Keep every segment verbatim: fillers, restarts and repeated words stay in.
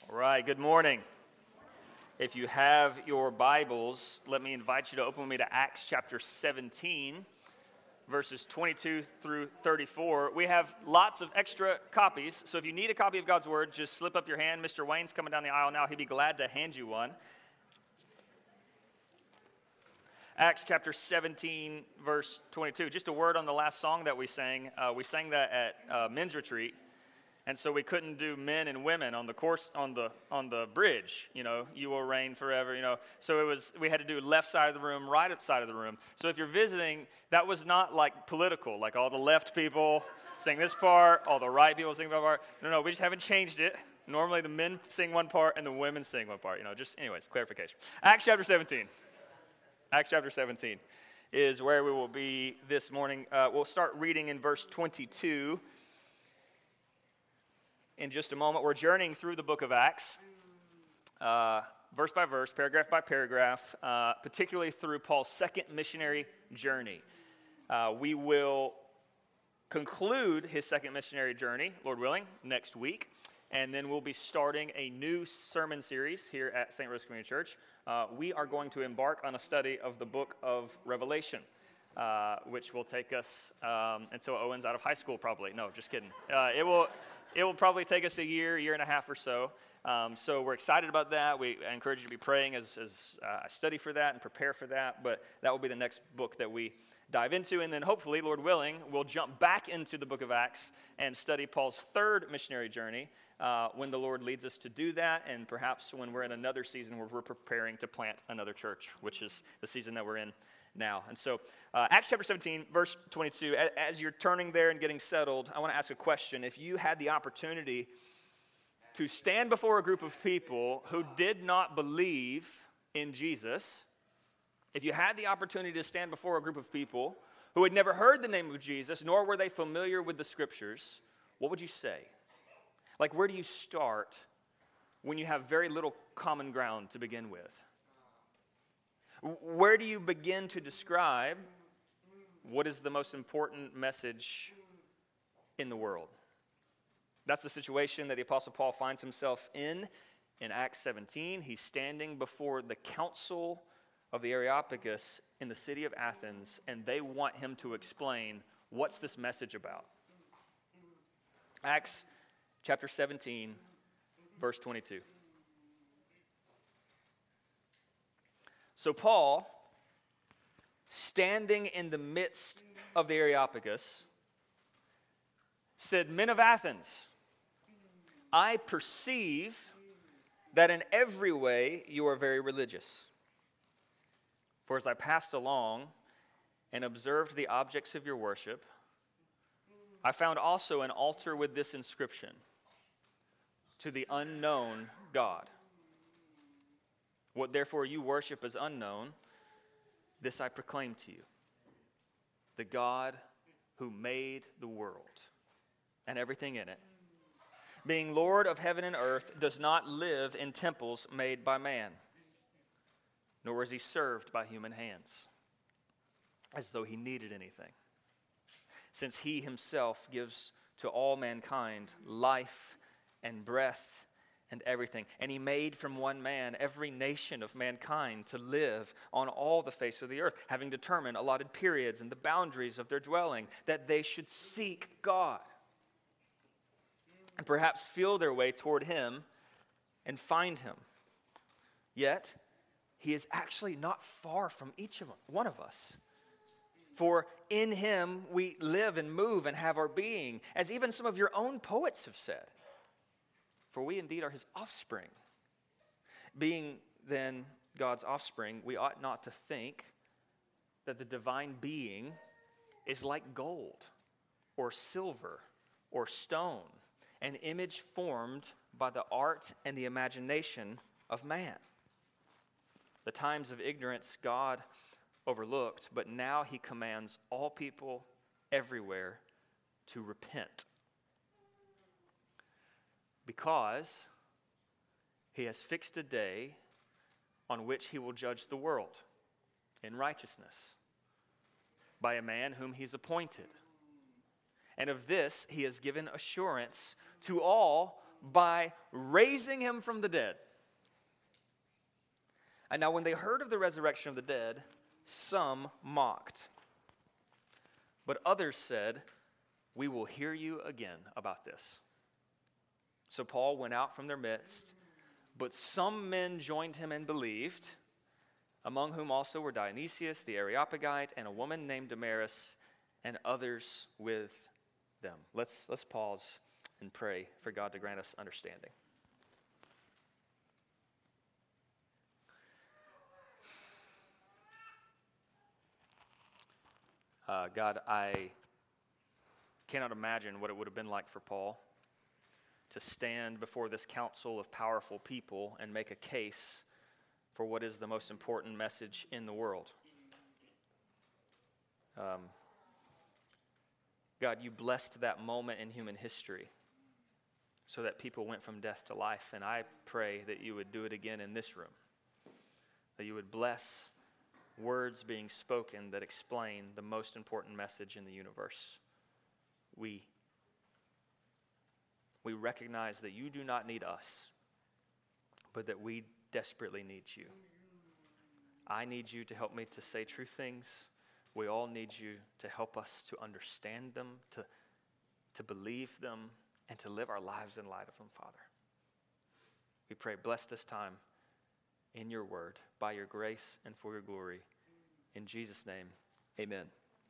All right, good morning. If you have your Bibles, let me invite you to open with me to Acts chapter seventeen, verses twenty-two through thirty-four. We have lots of extra copies, so if you need a copy of God's Word, just slip up your hand. Mister Wayne's coming down the aisle now. He'd be glad to hand you one. Acts chapter seventeen, verse twenty-two. Just a word on the last song that we sang. Uh, we sang that at uh, men's retreat. And so we couldn't do men and women on the course on the on the bridge, you know, you will reign forever, you know. So it was we had to do left side of the room, right side of the room. So if you're visiting, that was not like political, like all the left people sing this part, all the right people sing that part. No, no, we just haven't changed it. Normally the men sing one part and the women sing one part, you know, just anyways, clarification. Acts chapter seventeen. Acts chapter seventeen is where we will be this morning. Uh, we'll start reading in verse twenty-two. In just a moment, we're journeying through the book of Acts, uh, verse by verse, paragraph by paragraph, uh, particularly through Paul's second missionary journey. Uh, we will conclude his second missionary journey, Lord willing, next week, and then we'll be starting a new sermon series here at Saint Rose Community Church. Uh, we are going to embark on a study of the book of Revelation, uh, which will take us um, until Owen's out of high school, probably. No, just kidding. Uh, it will... It will probably take us a year, year and a half or so. Um, so we're excited about that. We I encourage you to be praying as, as uh, I study for that and prepare for that. But that will be the next book that we dive into. And then hopefully, Lord willing, we'll jump back into the book of Acts and study Paul's third missionary journey uh, when the Lord leads us to do that. And perhaps when we're in another season where we're preparing to plant another church, which is the season that we're in now. And so uh, Acts chapter seventeen, verse twenty-two, as you're turning there and getting settled, I want to ask a question. If you had the opportunity to stand before a group of people who did not believe in Jesus, if you had the opportunity to stand before a group of people who had never heard the name of Jesus, nor were they familiar with the scriptures, what would you say? Like, where do you start when you have very little common ground to begin with? Where do you begin to describe what is the most important message in the world? That's the situation that the Apostle Paul finds himself in in Acts seventeen. He's standing before the council of the Areopagus in the city of Athens, and they want him to explain, what's this message about? Acts chapter seventeen, verse twenty-two. So Paul, standing in the midst of the Areopagus, said, "Men of Athens, I perceive that in every way you are very religious. For as I passed along and observed the objects of your worship, I found also an altar with this inscription, 'To the unknown God.' What therefore you worship as unknown, this I proclaim to you. The God who made the world and everything in it, being Lord of heaven and earth, does not live in temples made by man, nor is he served by human hands, as though he needed anything, since he himself gives to all mankind life and breath and everything. And he made from one man every nation of mankind to live on all the face of the earth, having determined allotted periods and the boundaries of their dwelling, that they should seek God and perhaps feel their way toward him and find him. Yet, he is actually not far from each of one of us. For in him we live and move and have our being, as even some of your own poets have said. For we indeed are his offspring. Being then God's offspring, we ought not to think that the divine being is like gold or silver or stone, an image formed by the art and the imagination of man. The times of ignorance God overlooked, but now he commands all people everywhere to repent, because he has fixed a day on which he will judge the world in righteousness by a man whom he's appointed. And of this he has given assurance to all by raising him from the dead. And now when they heard of the resurrection of the dead, some mocked. But others said, we will hear you again about this. So Paul went out from their midst, but some men joined him and believed, among whom also were Dionysius the Areopagite and a woman named Damaris, and others with them. Let's, let's pause and pray for God to grant us understanding. Uh, God, I cannot imagine what it would have been like for Paul to stand before this council of powerful people and make a case for what is the most important message in the world. Um, God, you blessed that moment in human history so that people went from death to life, and I pray that you would do it again in this room, that you would bless words being spoken that explain the most important message in the universe. We, we recognize that you do not need us, but that we desperately need you. I need you to help me to say true things. We all need you to help us to understand them, to, to believe them, and to live our lives in light of them, Father. We pray, bless this time in your word, by your grace and for your glory. In Jesus' name, amen.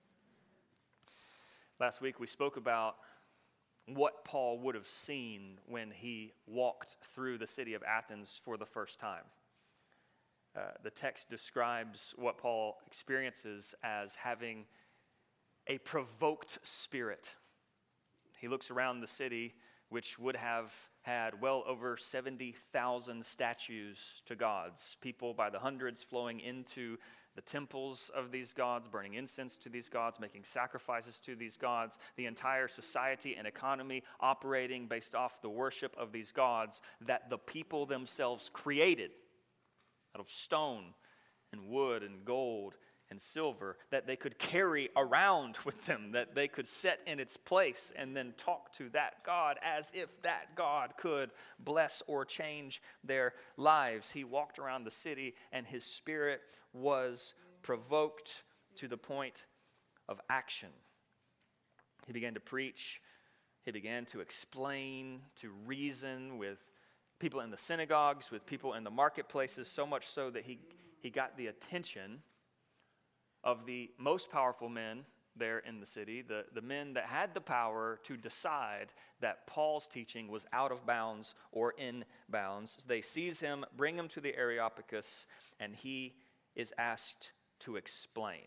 Last week we spoke about what Paul would have seen when he walked through the city of Athens for the first time. Uh, the text describes what Paul experiences as having a provoked spirit. He looks around the city, which would have had well over seventy thousand statues to gods, people by the hundreds flowing into the temples of these gods, burning incense to these gods, making sacrifices to these gods, the entire society and economy operating based off the worship of these gods that the people themselves created out of stone and wood and gold and silver, that they could carry around with them, that they could set in its place and then talk to that God as if that God could bless or change their lives. He walked around the city and his spirit was provoked to the point of action. He began to preach. He began to explain, to reason with people in the synagogues, with people in the marketplaces, so much so that he, he got the attention of the most powerful men there in the city, the, the men that had the power to decide that Paul's teaching was out of bounds or in bounds. So they seize him, bring him to the Areopagus, and he is asked to explain.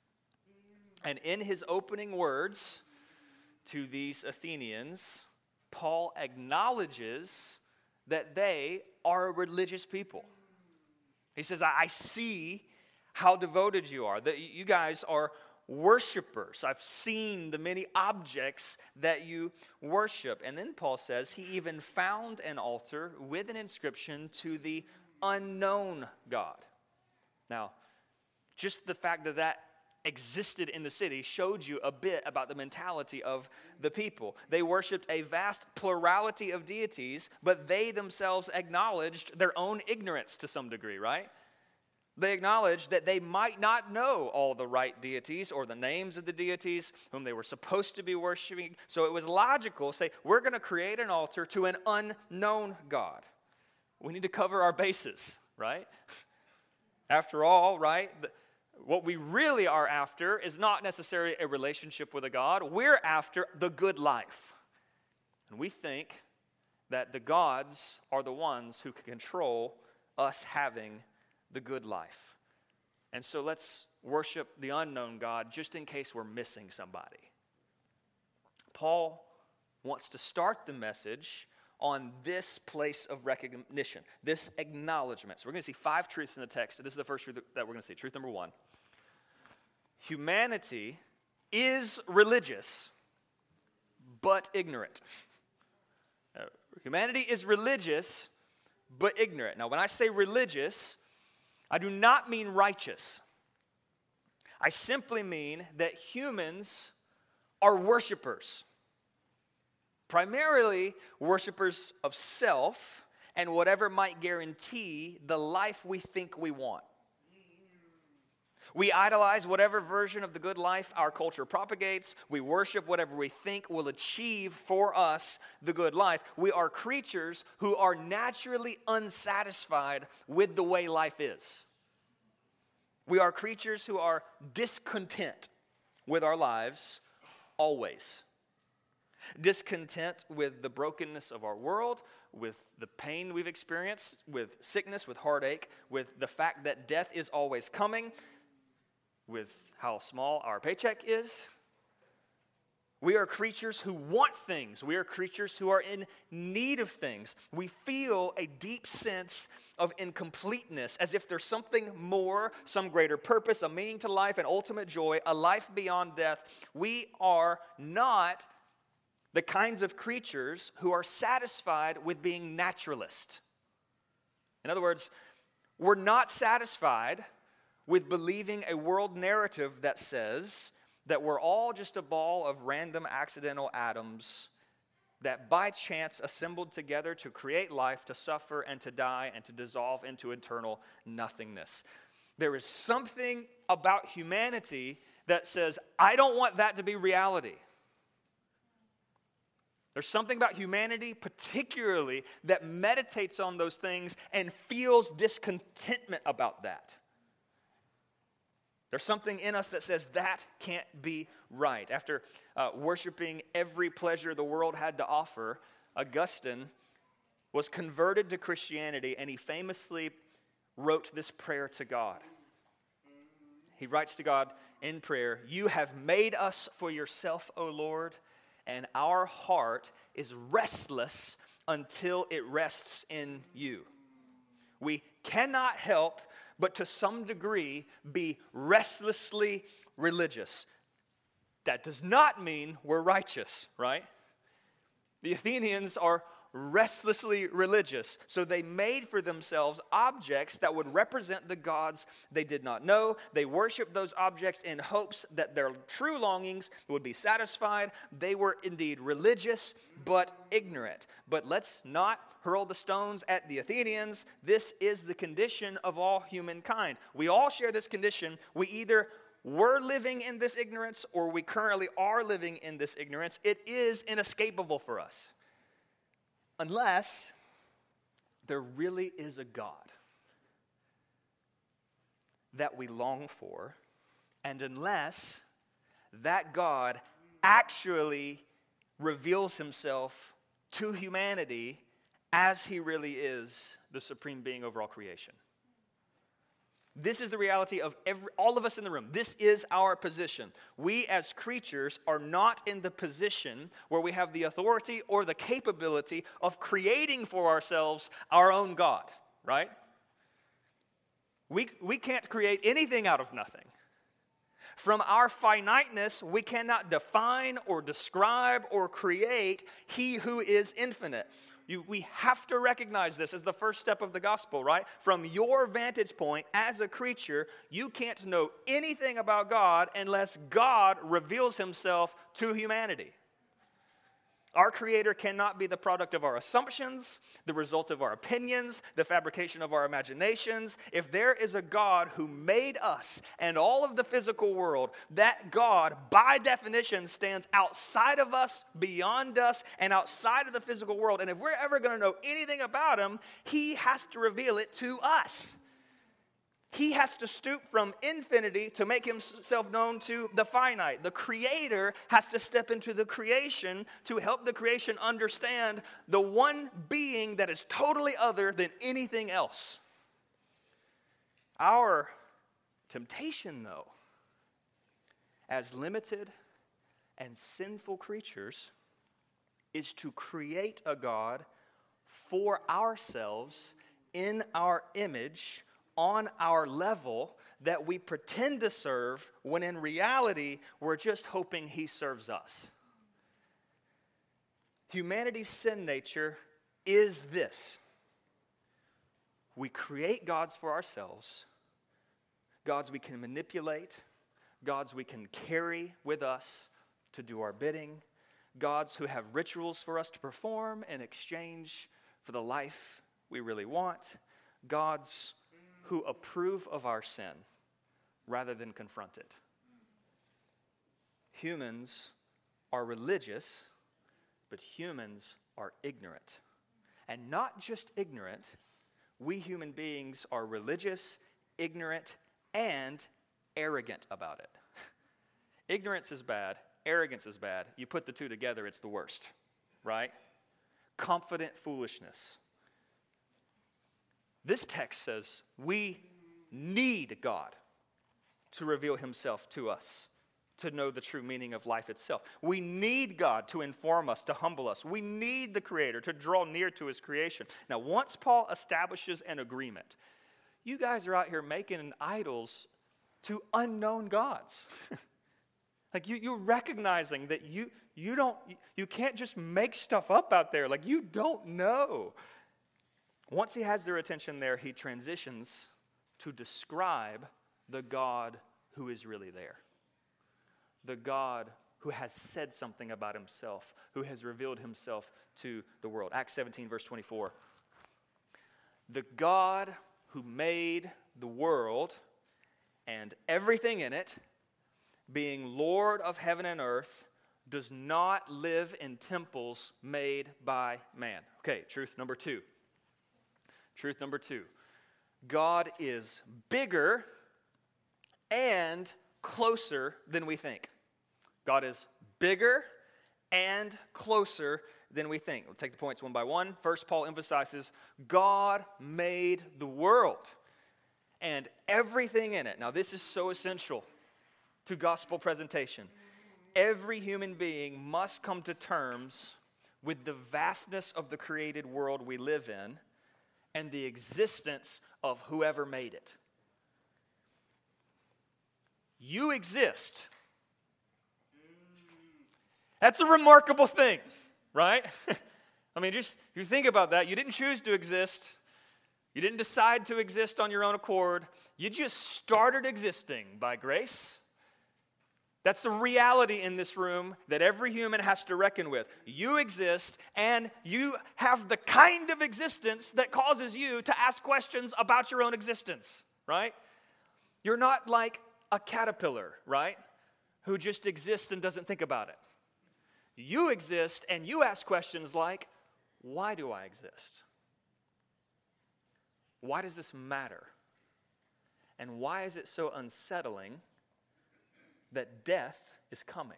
And in his opening words to these Athenians, Paul acknowledges that they are a religious people. He says, I, I see how devoted you are, that you guys are worshipers. I've seen the many objects that you worship. And then Paul says he even found an altar with an inscription to the unknown God. Now, just the fact that that existed in the city showed you a bit about the mentality of the people. They worshipped a vast plurality of deities, but they themselves acknowledged their own ignorance to some degree, right? They acknowledged that they might not know all the right deities or the names of the deities whom they were supposed to be worshiping. So it was logical to say, we're going to create an altar to an unknown God. We need to cover our bases, right? After all, right, the, what we really are after is not necessarily a relationship with a God. We're after the good life. And we think that the gods are the ones who can control us having the good life. And so let's worship the unknown God just in case we're missing somebody. Paul wants to start the message on this place of recognition, this acknowledgement. So we're going to see five truths in the text. So this is the first truth that we're going to see. Truth number one. Humanity is religious, but ignorant. Uh, humanity is religious, but ignorant. Now, when I say religious, I do not mean righteous. I simply mean that humans are worshipers. primarily worshipers of self and whatever might guarantee the life we think we want. We idolize whatever version of the good life our culture propagates. We worship whatever we think will achieve for us the good life. We are creatures who are naturally unsatisfied with the way life is. We are creatures who are discontent with our lives always. Discontent with the brokenness of our world, with the pain we've experienced, with sickness, with heartache, with the fact that death is always coming, with how small our paycheck is. We are creatures who want things. We are creatures who are in need of things. We feel a deep sense of incompleteness, as if there's something more, some greater purpose, a meaning to life, an ultimate joy, a life beyond death. We are not the kinds of creatures who are satisfied with being naturalist. In other words, we're not satisfied with believing a world narrative that says that we're all just a ball of random accidental atoms that by chance assembled together to create life, to suffer, and to die, and to dissolve into eternal nothingness. There is something about humanity that says, I don't want that to be reality. There's something about humanity particularly that meditates on those things and feels discontentment about that. There's something in us that says that can't be right. After uh, worshiping every pleasure the world had to offer, Augustine was converted to Christianity, and he famously wrote this prayer to God. He writes to God in prayer, "You have made us for yourself, O Lord, and our heart is restless until it rests in you." We cannot help but to some degree be restlessly religious. That does not mean we're righteous, right? The Athenians are restlessly religious, so they made for themselves objects that would represent the gods they did not know. They worshiped those objects in hopes that their true longings would be satisfied. They were indeed religious, but ignorant. But let's not hurl the stones at the Athenians. This is the condition of all humankind. We all share this condition. We either were living in this ignorance or we currently are living in this ignorance. It is inescapable for us. Unless there really is a God that we long for, and unless that God actually reveals himself to humanity as he really is the supreme being over all creation. This is the reality of every, all of us in the room. This is our position. We as creatures are not in the position where we have the authority or the capability of creating for ourselves our own God, right? We, we can't create anything out of nothing. From our finiteness, we cannot define or describe or create he who is infinite. You, we have to recognize this as the first step of the gospel, right? From your vantage point as a creature, you can't know anything about God unless God reveals himself to humanity. Our Creator cannot be the product of our assumptions, the result of our opinions, the fabrication of our imaginations. If there is a God who made us and all of the physical world, that God, by definition, stands outside of us, beyond us, and outside of the physical world. And if we're ever going to know anything about him, he has to reveal it to us. He has to stoop from infinity to make himself known to the finite. The Creator has to step into the creation to help the creation understand the one being that is totally other than anything else. Our temptation, though, as limited and sinful creatures, is to create a God for ourselves in our image, on our level, that we pretend to serve when in reality we're just hoping he serves us. Humanity's sin nature is this: we create gods for ourselves, gods we can manipulate, gods we can carry with us to do our bidding, gods who have rituals for us to perform in exchange for the life we really want, gods who approve of our sin rather than confront it. Humans are religious, but humans are ignorant. And not just ignorant, we human beings are religious, ignorant, and arrogant about it. Ignorance is bad, arrogance is bad. You put the two together, it's the worst, right? Confident foolishness. This text says we need God to reveal himself to us, to know the true meaning of life itself. We need God to inform us, to humble us. We need the Creator to draw near to his creation. Now, once Paul establishes an agreement, you guys are out here making idols to unknown gods. Like you, you're recognizing that you, you don't, you can't just make stuff up out there. Like you don't know. Once he has their attention there, he transitions to describe the God who is really there. The God who has said something about himself, who has revealed himself to the world. Acts seventeen, verse twenty-four. The God who made the world and everything in it, being Lord of heaven and earth, does not live in temples made by man. Okay, truth number two. Truth number two. God is bigger and closer than we think. God is bigger and closer than we think. We'll take the points one by one. First, Paul emphasizes God made the world and everything in it. Now, this is so essential to gospel presentation. Every human being must come to terms with the vastness of the created world we live in and the existence of whoever made it. You exist. That's a remarkable thing, right? I mean, just you think about that. You didn't choose to exist. You didn't decide to exist on your own accord. You just started existing by grace. That's the reality in this room that every human has to reckon with. You exist, and you have the kind of existence that causes you to ask questions about your own existence, right? You're not like a caterpillar, right, who just exists and doesn't think about it. You exist, and you ask questions like, why do I exist? Why does this matter? And why is it so unsettling that death is coming?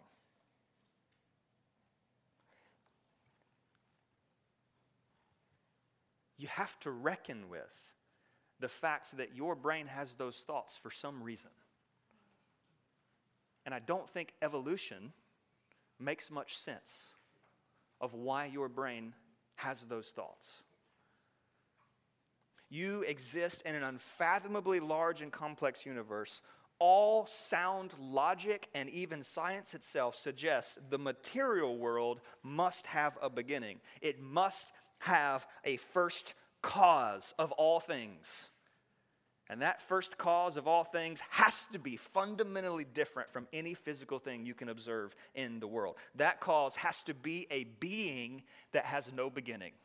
You have to reckon with the fact that your brain has those thoughts for some reason. And I don't think evolution makes much sense of why your brain has those thoughts. You exist in an unfathomably large and complex universe. All sound logic and even science itself suggests the material world must have a beginning. It must have a first cause of all things. And that first cause of all things has to be fundamentally different from any physical thing you can observe in the world. That cause has to be a being that has no beginning.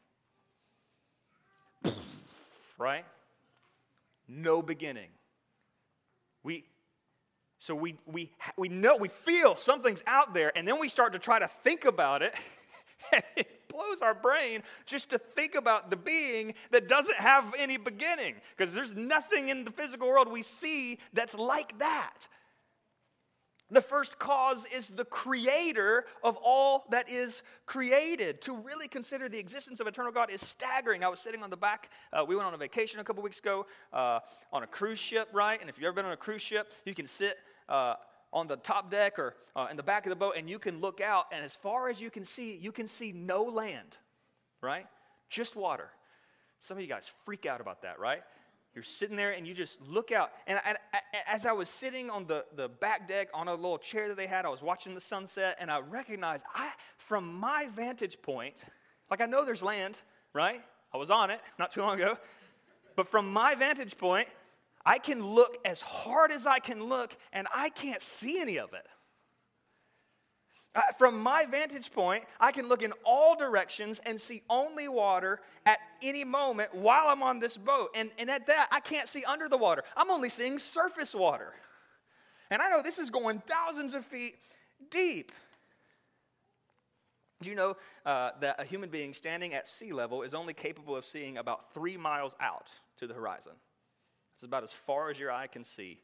Right? No beginning. We so we we we know we feel something's out there, and then we start to try to think about it, and it blows our brain just to think about the being that doesn't have any beginning, because there's nothing in the physical world we see that's like that. The first cause is the creator of all that is created. To really consider the existence of eternal God is staggering. I was sitting on the back. Uh, we went on a vacation a couple weeks ago uh, on a cruise ship, right? And if you've ever been on a cruise ship, you can sit uh, on the top deck or uh, in the back of the boat, and you can look out, and as far as you can see, you can see no land, right? Just water. Some of you guys freak out about that, right? You're sitting there and you just look out. And, and, and as I was sitting on the, the back deck on a little chair that they had, I was watching the sunset, and I recognized, I, from my vantage point, like I know there's land, right? I was on it not too long ago. But from my vantage point, I can look as hard as I can look, and I can't see any of it. Uh, from my vantage point, I can look in all directions and see only water at any moment while I'm on this boat. And, and at that, I can't see under the water. I'm only seeing surface water. And I know this is going thousands of feet deep. Do you know uh, that a human being standing at sea level is only capable of seeing about three miles out to the horizon? It's about as far as your eye can see.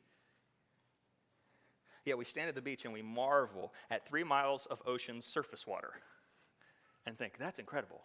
Yet we stand at the beach and we marvel at three miles of ocean surface water and think, that's incredible.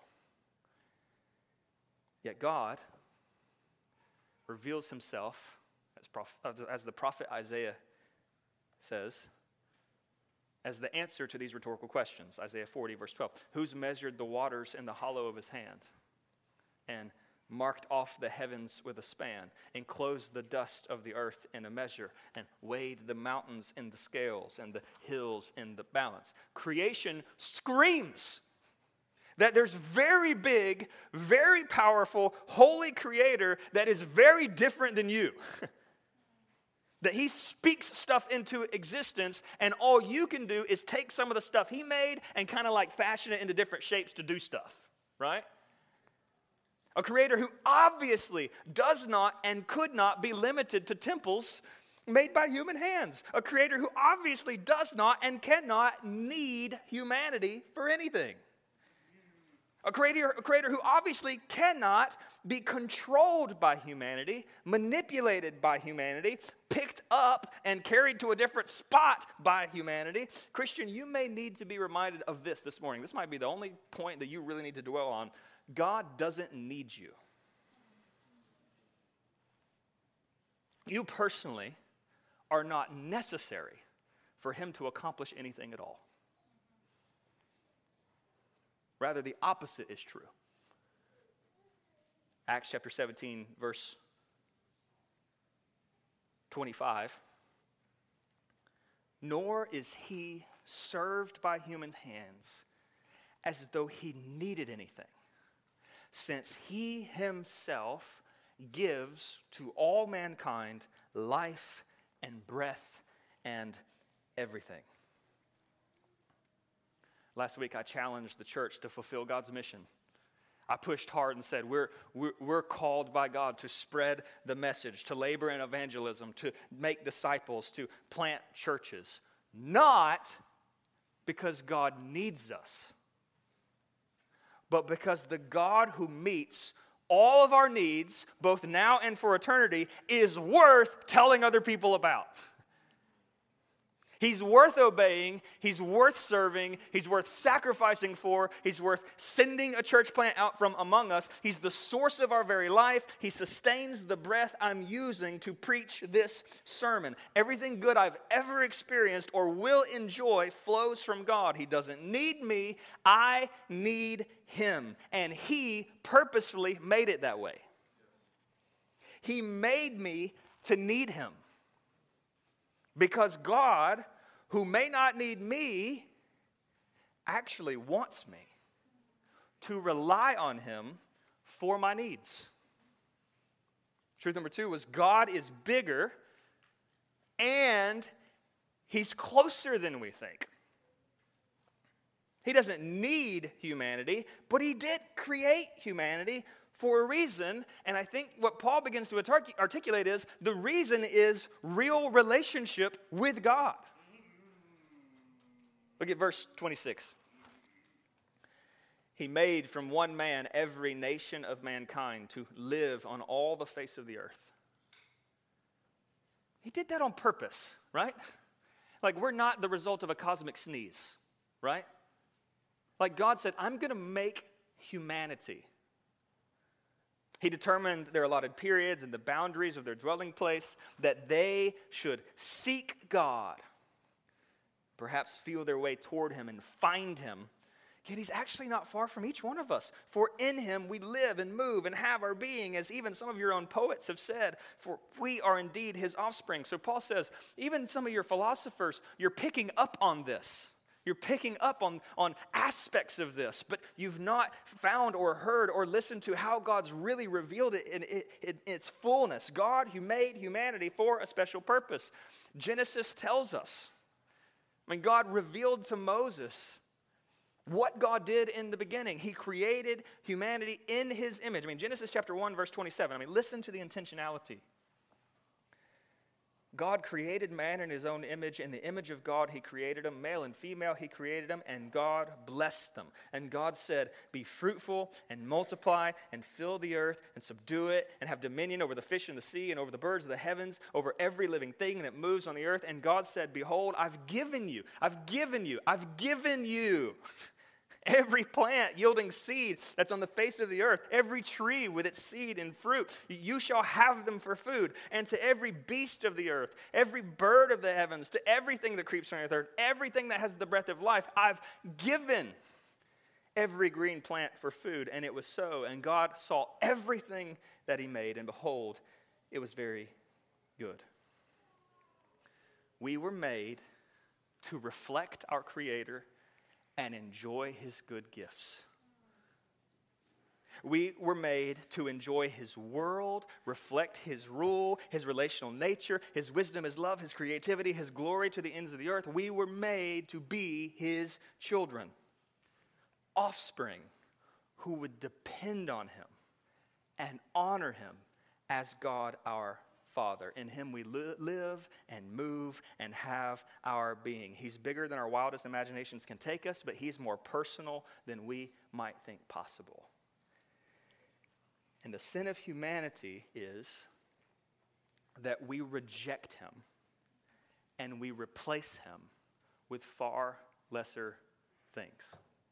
Yet God reveals himself, as, prof- as the prophet Isaiah says, as the answer to these rhetorical questions. Isaiah forty, verse twelve. Who's measured the waters in the hollow of his hand, and marked off the heavens with a span, enclosed the dust of the earth in a measure, and weighed the mountains in the scales and the hills in the balance. Creation screams that there's very big, very powerful, holy creator that is very different than you. That he speaks stuff into existence, and all you can do is take some of the stuff he made and kind of like fashion it into different shapes to do stuff, right? A creator who obviously does not and could not be limited to temples made by human hands. A creator who obviously does not and cannot need humanity for anything. A creator, a creator who obviously cannot be controlled by humanity, manipulated by humanity, picked up and carried to a different spot by humanity. Christian, you may need to be reminded of this this morning. This might be the only point that you really need to dwell on. God doesn't need you. You personally are not necessary for him to accomplish anything at all. Rather, the opposite is true. Acts chapter seventeen, verse twenty-five. Nor is he served by human hands as though he needed anything, since he himself gives to all mankind life and breath and everything. Last week, I challenged the church to fulfill God's mission. I pushed hard and said, we're, we're, we're called by God to spread the message, to labor in evangelism, to make disciples, to plant churches. Not because God needs us, but because the God who meets all of our needs, both now and for eternity, is worth telling other people about. He's worth obeying, he's worth serving, he's worth sacrificing for, he's worth sending a church plant out from among us. He's the source of our very life. He sustains the breath I'm using to preach this sermon. Everything good I've ever experienced or will enjoy flows from God. He doesn't need me, I need him. And he purposefully made it that way. He made me to need him. Because God, who may not need me, actually wants me to rely on him for my needs. Truth number two was God is bigger and he's closer than we think. He doesn't need humanity, but he did create humanity for a reason, and I think what Paul begins to articulate is, the reason is real relationship with God. Look at verse twenty-six. He made from one man every nation of mankind to live on all the face of the earth. He did that on purpose, right? Like we're not the result of a cosmic sneeze, right? Like God said, I'm going to make humanity. He determined their allotted periods and the boundaries of their dwelling place, that they should seek God, perhaps feel their way toward him and find him. Yet he's actually not far from each one of us. For in him we live and move and have our being, as even some of your own poets have said, for we are indeed his offspring. So Paul says, even some of your philosophers, you're picking up on this. You're picking up on, on aspects of this, but you've not found or heard or listened to how God's really revealed it in, in, in its fullness. God who made humanity for a special purpose. Genesis tells us, I mean, God revealed to Moses what God did in the beginning. He created humanity in his image. I mean, Genesis chapter one, verse twenty-seven. I mean, listen to the intentionality. God created man in his own image. In the image of God, he created them. Male and female, he created them. And God blessed them. And God said, be fruitful and multiply and fill the earth and subdue it and have dominion over the fish in the sea and over the birds of the heavens, over every living thing that moves on the earth. And God said, behold, I've given you, I've given you, I've given you every plant yielding seed that's on the face of the earth, every tree with its seed and fruit, you shall have them for food. And to every beast of the earth, every bird of the heavens, to everything that creeps on the earth, everything that has the breath of life, I've given every green plant for food. And it was so. And God saw everything that he made, and behold, it was very good. We were made to reflect our Creator and enjoy his good gifts. We were made to enjoy his world, reflect his rule, his relational nature, his wisdom, his love, his creativity, his glory to the ends of the earth. We were made to be his children, offspring who would depend on him and honor him as God our Father. In him we li- live and move and have our being. He's bigger than our wildest imaginations can take us, but he's more personal than we might think possible. And the sin of humanity is that we reject him and we replace him with far lesser things.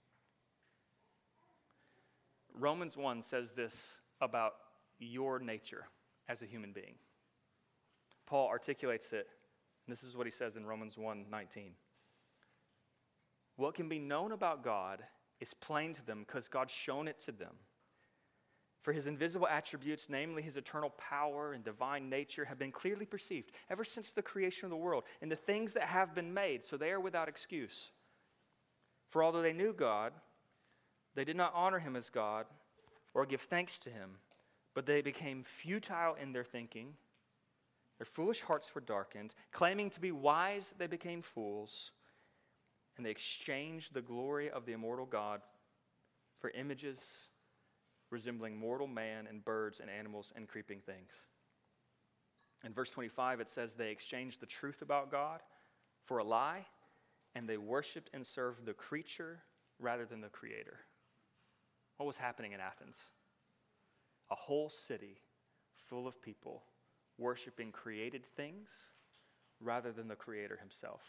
Romans one says this about your nature as a human being. Paul articulates it. This is what he says in Romans one nineteen. What can be known about God is plain to them because God's shown it to them. For his invisible attributes, namely his eternal power and divine nature, have been clearly perceived ever since the creation of the world and the things that have been made, so they are without excuse. For although they knew God, they did not honor him as God or give thanks to him, but they became futile in their thinking. Their foolish hearts were darkened. Claiming to be wise, they became fools. And they exchanged the glory of the immortal God for images resembling mortal man and birds and animals and creeping things. In verse twenty-five, it says they exchanged the truth about God for a lie, and they worshiped and served the creature rather than the Creator. What was happening in Athens? A whole city full of people worshiping created things rather than the Creator himself.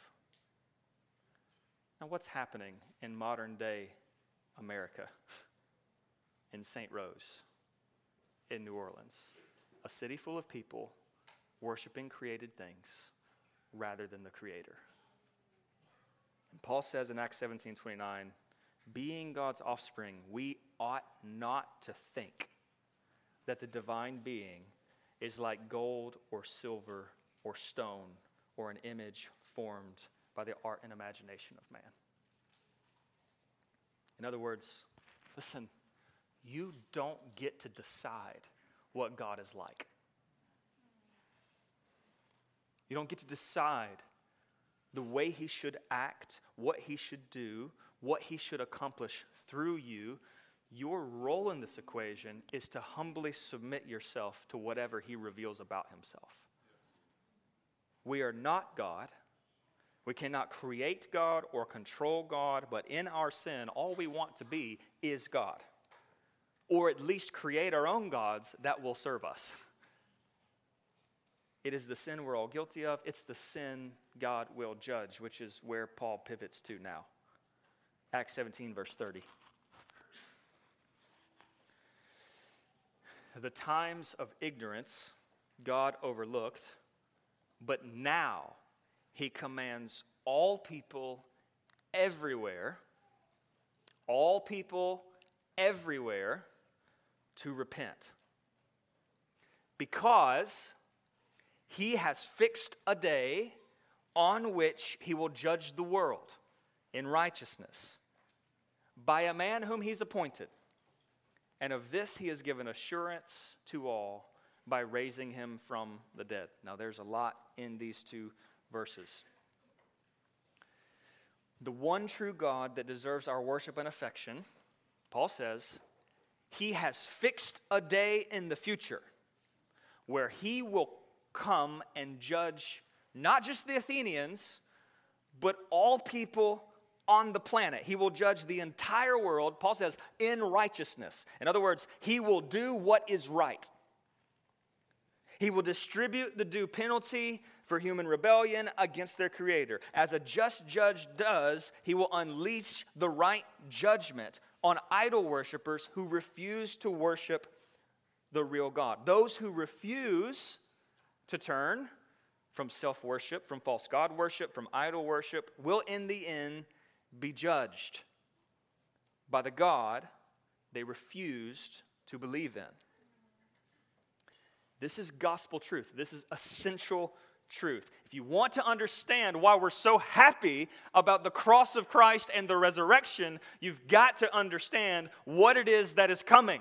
Now, what's happening in modern day America, in Saint Rose, in New Orleans? A city full of people worshiping created things rather than the Creator. And Paul says in Acts seventeen twenty-nine, being God's offspring, we ought not to think that the divine being is like gold or silver or stone or an image formed by the art and imagination of man. In other words, listen, you don't get to decide what God is like. You don't get to decide the way he should act, what he should do, what he should accomplish through you. Your role in this equation is to humbly submit yourself to whatever he reveals about himself. We are not God. We cannot create God or control God, but in our sin, all we want to be is God. Or at least create our own gods that will serve us. It is the sin we're all guilty of. It's the sin God will judge, which is where Paul pivots to now. Acts seventeen, verse thirty. The times of ignorance God overlooked, but now he commands all people everywhere, all people everywhere to repent. Because he has fixed a day on which he will judge the world in righteousness by a man whom he's appointed. And of this he has given assurance to all by raising him from the dead. Now there's a lot in these two verses. the one true God that deserves our worship and affection, Paul says, he has fixed a day in the future where he will come and judge not just the Athenians, but all people on the planet. He will judge the entire world, Paul says, in righteousness. In other words, he will do what is right. He will distribute the due penalty for human rebellion against their Creator. As a just judge does, he will unleash the right judgment on idol worshipers who refuse to worship the real God. Those who refuse to turn from self-worship, from false God worship, from idol worship, will in the end be judged by the God they refused to believe in. This is gospel truth. This is essential truth. If you want to understand why we're so happy about the cross of Christ and the resurrection, you've got to understand what it is that is coming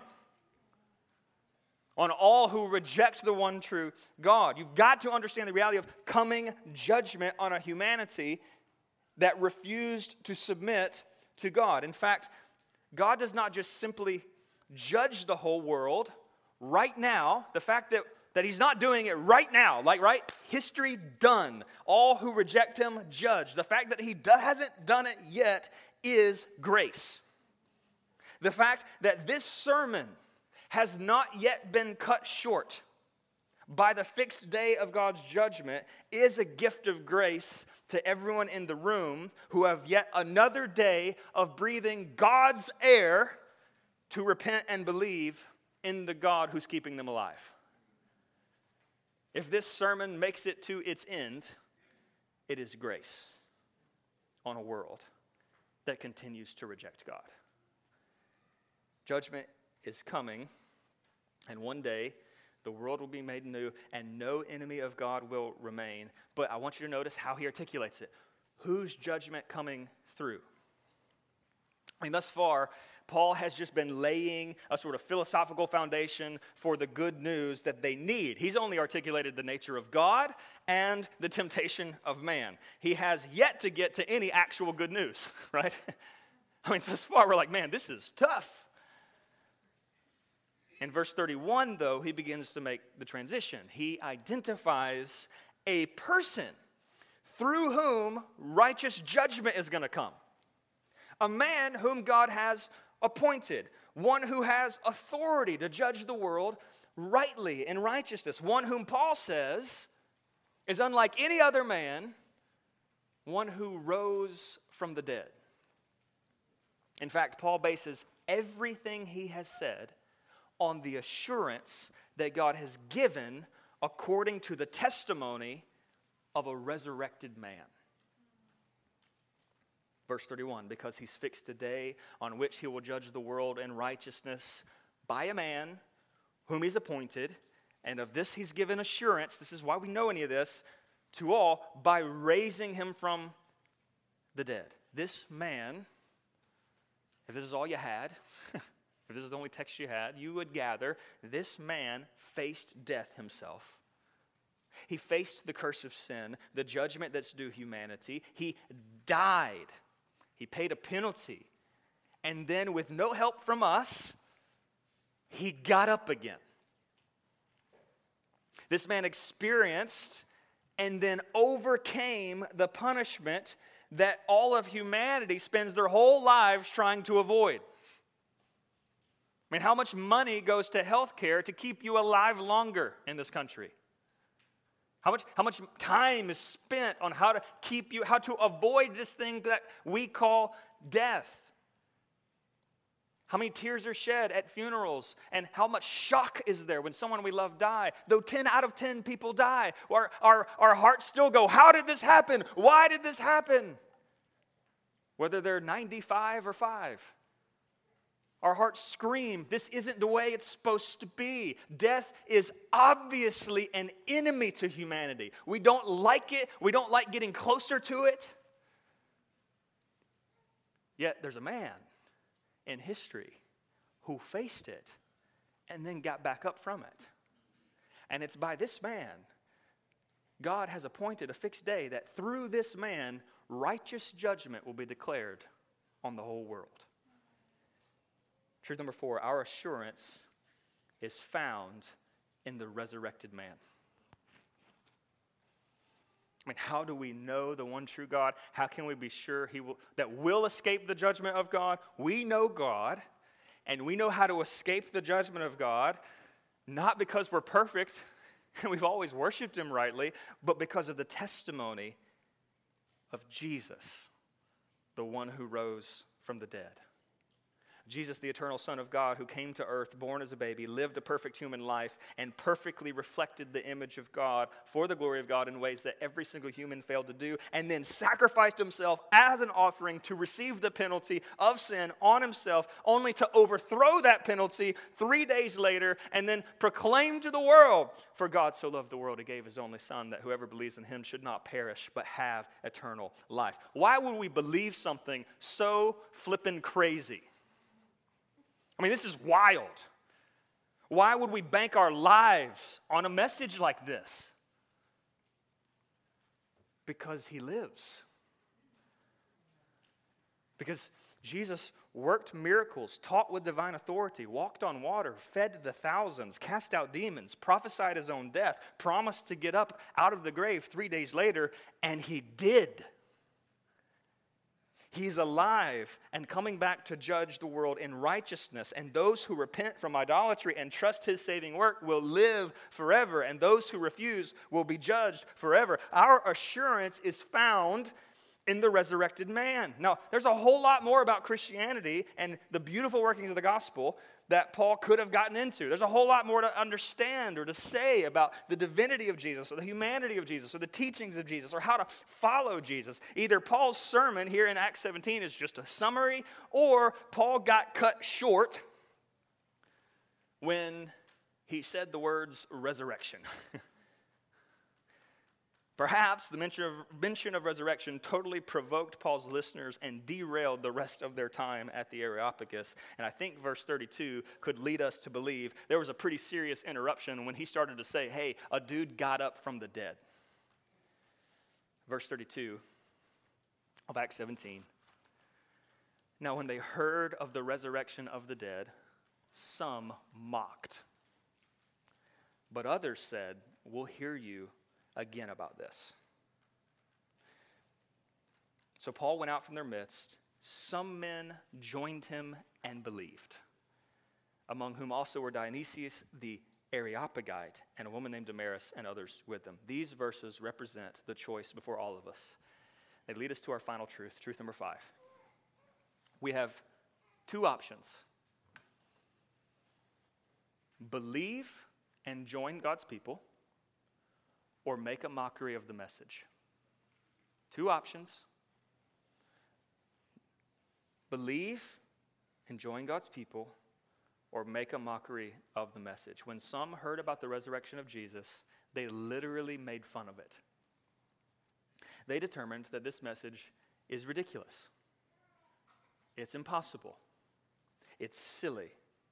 on all who reject the one true God. You've got to understand the reality of coming judgment on a humanity that refused to submit to God. In fact, God does not just simply judge the whole world right now. The fact that, that he's not doing it right now, like, right? History done. All who reject him judged. The fact that he do, hasn't done it yet is grace. The fact that this sermon has not yet been cut short by the fixed day of God's judgment is a gift of grace to everyone in the room who have yet another day of breathing God's air to repent and believe in the God who's keeping them alive. If this sermon makes it to its end, it is grace on a world that continues to reject God. Judgment is coming, and one day the world will be made new, and no enemy of God will remain. But I want you to notice how he articulates it. Whose judgment coming through? I mean, thus far, Paul has just been laying a sort of philosophical foundation for the good news that they need. He's only articulated the nature of God and the temptation of man. He has yet to get to any actual good news, right? I mean, thus far, we're like, man, this is tough. In verse thirty-one, though, he begins to make the transition. He identifies a person through whom righteous judgment is going to come. A man whom God has appointed. One who has authority to judge the world rightly in righteousness. One whom Paul says is unlike any other man. One who rose from the dead. In fact, Paul bases everything he has said on the assurance that God has given according to the testimony of a resurrected man. Verse thirty-one, because he's fixed a day on which he will judge the world in righteousness by a man whom he's appointed, and of this he's given assurance, this is why we know any of this, to all, by raising him from the dead. This man, if this is all you had, if this is the only text you had, you would gather this man faced death himself. He faced the curse of sin, the judgment that's due humanity. He died. He paid a penalty. And then with no help from us, he got up again. This man experienced and then overcame the punishment that all of humanity spends their whole lives trying to avoid. I mean, how much money goes to health care to keep you alive longer in this country? How much, how much time is spent on how to keep you, how to avoid this thing that we call death? How many tears are shed at funerals? And how much shock is there when someone we love die? Though ten out of ten people die, our, our, our hearts still go, how did this happen? Why did this happen? Whether they're ninety-five or five. Our hearts scream, this isn't the way it's supposed to be. Death is obviously an enemy to humanity. We don't like it. We don't like getting closer to it. Yet there's a man in history who faced it and then got back up from it. And it's by this man God has appointed a fixed day that through this man, righteous judgment will be declared on the whole world. Truth number four, our assurance is found in the resurrected man. I mean, how do we know the one true God? How can we be sure he will that we'll escape the judgment of God? We know God, and we know how to escape the judgment of God, not because we're perfect and we've always worshiped him rightly, but because of the testimony of Jesus, the one who rose from the dead. Jesus, the eternal Son of God, who came to earth, born as a baby, lived a perfect human life, and perfectly reflected the image of God for the glory of God in ways that every single human failed to do, and then sacrificed himself as an offering to receive the penalty of sin on himself, only to overthrow that penalty three days later, and then proclaim to the world, for God so loved the world, he gave his only Son, that whoever believes in him should not perish, but have eternal life. Why would we believe something so flippin' crazy? I mean, this is wild. Why would we bank our lives on a message like this? Because he lives. Because Jesus worked miracles, taught with divine authority, walked on water, fed the thousands, cast out demons, prophesied his own death, promised to get up out of the grave three days later, and he did. He's alive and coming back to judge the world in righteousness. And those who repent from idolatry and trust his saving work will live forever. And those who refuse will be judged forever. Our assurance is found in the resurrected man. Now, there's a whole lot more about Christianity and the beautiful workings of the gospel that Paul could have gotten into. There's a whole lot more to understand or to say about the divinity of Jesus or the humanity of Jesus or the teachings of Jesus or how to follow Jesus. Either Paul's sermon here in Acts seventeen is just a summary, or Paul got cut short when he said the words resurrection. Perhaps the mention of, mention of resurrection totally provoked Paul's listeners and derailed the rest of their time at the Areopagus. And I think verse thirty-two could lead us to believe there was a pretty serious interruption when he started to say, hey, a dude got up from the dead. Verse thirty-two of Acts seventeen. Now when they heard of the resurrection of the dead, some mocked. But others said, we'll hear you again about this. So Paul went out from their midst. Some men joined him and believed, among whom also were Dionysius the Areopagite and a woman named Damaris and others with them. These verses represent the choice before all of us. They lead us to our final truth, truth number five. We have two options. Believe and join God's people, or make a mockery of the message. Two options. Believe and join God's people, or make a mockery of the message. When some heard about the resurrection of Jesus, they literally made fun of it. They determined that this message is ridiculous. It's impossible. It's silly.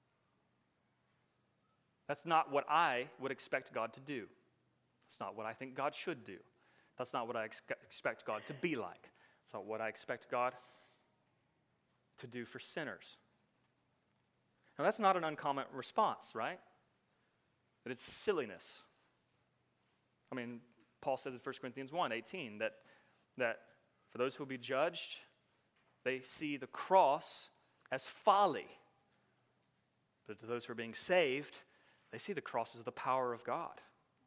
That's not what I would expect God to do. That's not what I think God should do. That's not what I ex- expect God to be like. That's not what I expect God to do for sinners. Now, that's not an uncommon response, right? That it's silliness. I mean, Paul says in First Corinthians one eighteen that, that for those who will be judged, they see the cross as folly. But to those who are being saved, they see the cross as the power of God.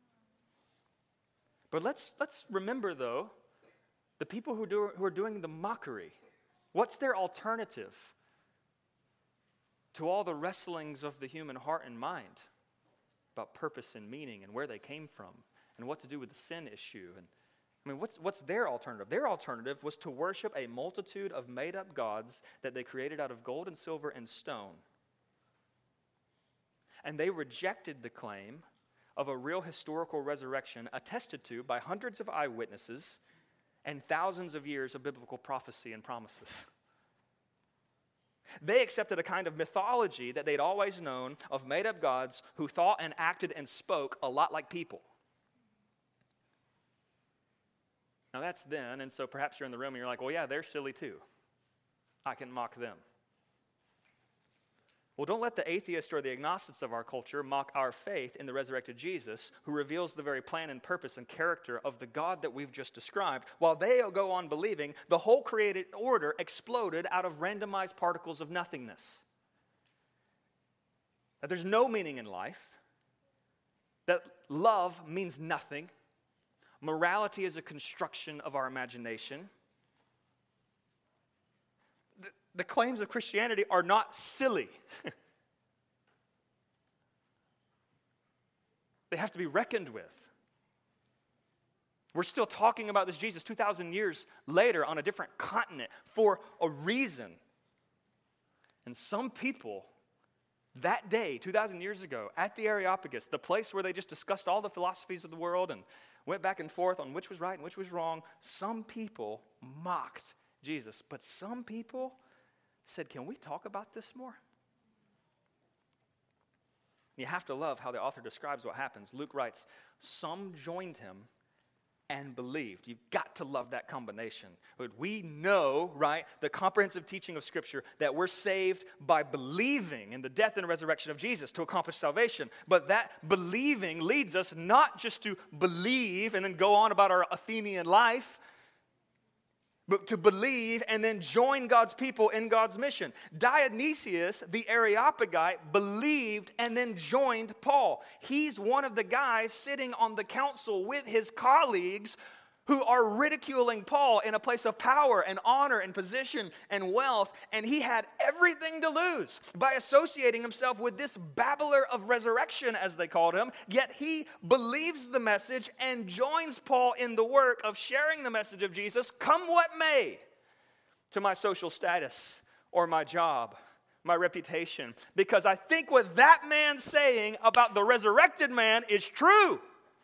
But let's let's remember, though, the people who, do, who are doing the mockery. What's their alternative to all the wrestlings of the human heart and mind about purpose and meaning and where they came from and what to do with the sin issue? And I mean, what's what's their alternative? Their alternative was to worship a multitude of made-up gods that they created out of gold and silver and stone. And they rejected the claim of a real historical resurrection attested to by hundreds of eyewitnesses and thousands of years of biblical prophecy and promises. They accepted a kind of mythology that they'd always known of made-up gods who thought and acted and spoke a lot like people. Now that's then, and so perhaps you're in the room and you're like, well, yeah, they're silly too. I can mock them. Well, don't let the atheists or the agnostics of our culture mock our faith in the resurrected Jesus, who reveals the very plan and purpose and character of the God that we've just described, while they go on believing the whole created order exploded out of randomized particles of nothingness. That there's no meaning in life, that love means nothing, morality is a construction of our imagination. The, the claims of Christianity are not silly. They have to be reckoned with. We're still talking about this Jesus two thousand years later on a different continent for a reason. And some people, that day, two thousand years ago, at the Areopagus, the place where they just discussed all the philosophies of the world and went back and forth on which was right and which was wrong, some people mocked Jesus. But some people said, can we talk about this more? You have to love how the author describes what happens. Luke writes, some joined him and believed. You've got to love that combination. But we know, right, the comprehensive teaching of Scripture, that we're saved by believing in the death and resurrection of Jesus to accomplish salvation. But that believing leads us not just to believe and then go on about our Athenian life, but to believe and then join God's people in God's mission. Dionysius, the Areopagite, believed and then joined Paul. He's one of the guys sitting on the council with his colleagues who are ridiculing Paul in a place of power and honor and position and wealth, and he had everything to lose by associating himself with this babbler of resurrection, as they called him, yet he believes the message and joins Paul in the work of sharing the message of Jesus, come what may, to my social status or my job, my reputation, because I think what that man's saying about the resurrected man is true.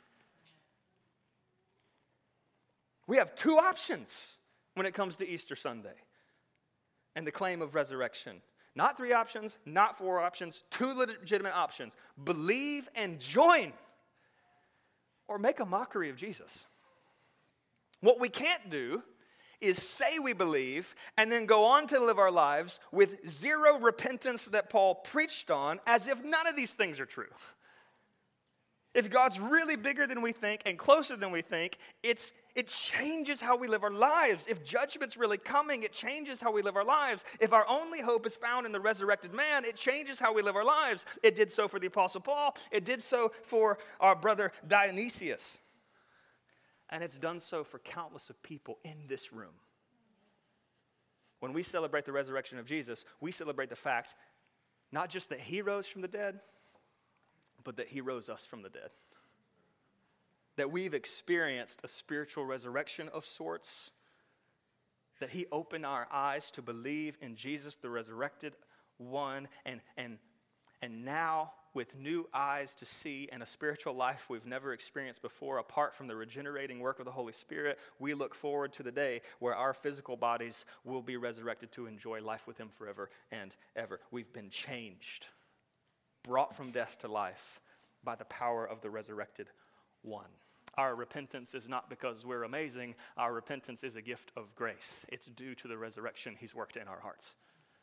We have two options when it comes to Easter Sunday and the claim of resurrection. Not three options, not four options, two legitimate options. Believe and join, or make a mockery of Jesus. What we can't do is say we believe and then go on to live our lives with zero repentance that Paul preached on, as if none of these things are true. If God's really bigger than we think and closer than we think, it's, it changes how we live our lives. If judgment's really coming, it changes how we live our lives. If our only hope is found in the resurrected man, it changes how we live our lives. It did so for the Apostle Paul. It did so for our brother Dionysius. And it's done so for countless of people in this room. When we celebrate the resurrection of Jesus, we celebrate the fact not just that he rose from the dead, but that he rose us from the dead. That we've experienced a spiritual resurrection of sorts. That he opened our eyes to believe in Jesus, the resurrected one. And, and, and now, with new eyes to see and a spiritual life we've never experienced before, apart from the regenerating work of the Holy Spirit, we look forward to the day where our physical bodies will be resurrected to enjoy life with him forever and ever. We've been changed. Brought from death to life by the power of the resurrected one. Our repentance is not because we're amazing. Our repentance is a gift of grace. It's due to the resurrection he's worked in our hearts.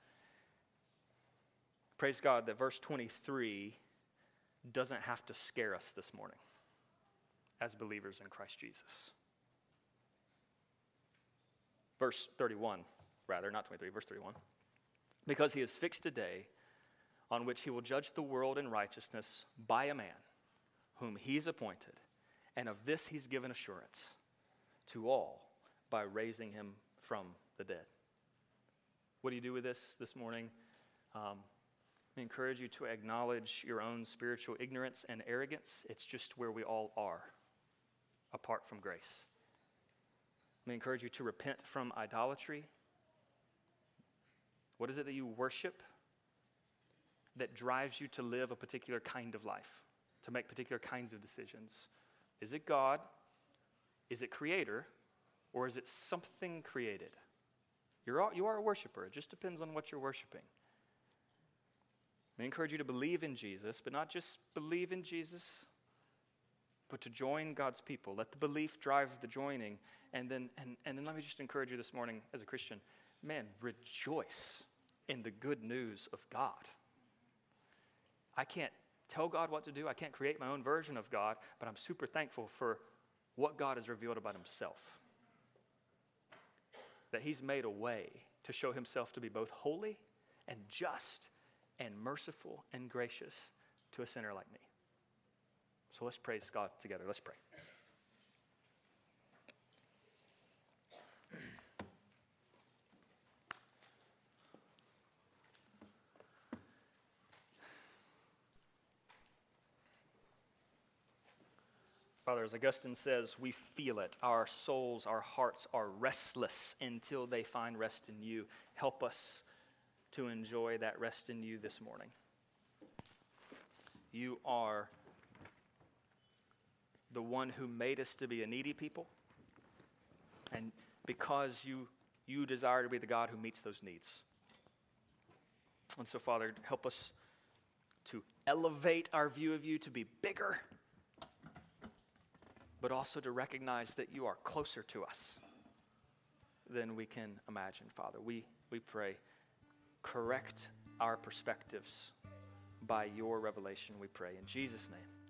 Praise God that verse twenty-three doesn't have to scare us this morning as believers in Christ Jesus. Verse thirty-one, rather, not twenty-three, verse thirty-one. Because he has fixed a day on which he will judge the world in righteousness by a man whom he's appointed, and of this he's given assurance to all by raising him from the dead. What do you do with this this morning? Um, I encourage you to acknowledge your own spiritual ignorance and arrogance. It's just where we all are, apart from grace. I encourage you to repent from idolatry. What is it that you worship that drives you to live a particular kind of life, to make particular kinds of decisions? Is it God? Is it creator? Or is it something created? You're all, you are a worshiper. It just depends on what you're worshiping. I encourage you to believe in Jesus, but not just believe in Jesus, but to join God's people. Let the belief drive the joining. And then, and, and then let me just encourage you this morning as a Christian, man, rejoice in the good news of God. I can't tell God what to do. I can't create my own version of God, but I'm super thankful for what God has revealed about himself. That he's made a way to show himself to be both holy and just and merciful and gracious to a sinner like me. So let's praise God together. Let's pray. Father, as Augustine says, we feel it. Our souls, our hearts are restless until they find rest in you. Help us to enjoy that rest in you this morning. You are the one who made us to be a needy people. And because you, you desire to be the God who meets those needs. And so, Father, help us to elevate our view of you to be bigger, but also to recognize that you are closer to us than we can imagine, Father. We, we pray, correct our perspectives by your revelation, we pray. In Jesus' name.